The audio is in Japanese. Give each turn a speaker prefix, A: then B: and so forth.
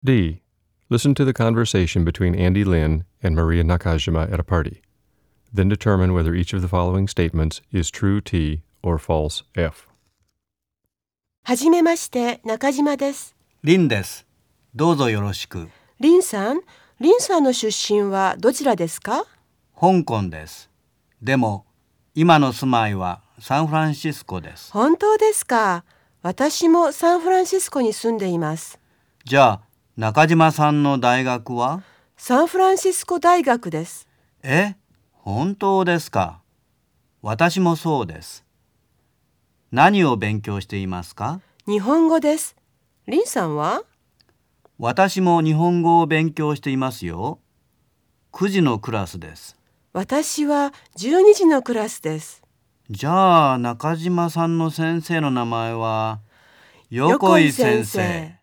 A: D. Listen to the conversation between Andy Lin and Maria Nakajima at a party. Then determine whether each of the following statements is true T or false F.
B: はじめまして、中島です。
C: リンです。どうぞよろしく。
B: リンさんの出身はどちらですか？
C: 香港です。でも、今の住まいはサンフランシスコです。
B: 本当ですか。私もサンフランシスコに住んでいます。
C: じゃあ、中島さんの大学は？
B: サンフランシスコ大学です。
C: 本当ですか。私もそうです。何を勉強していますか？
B: 日本語です。リンさんは？
C: 私も日本語を勉強していますよ。9時のクラスです。
B: 私は12時のクラスです。
C: じゃあ中島さんの先生の名前は横井先生。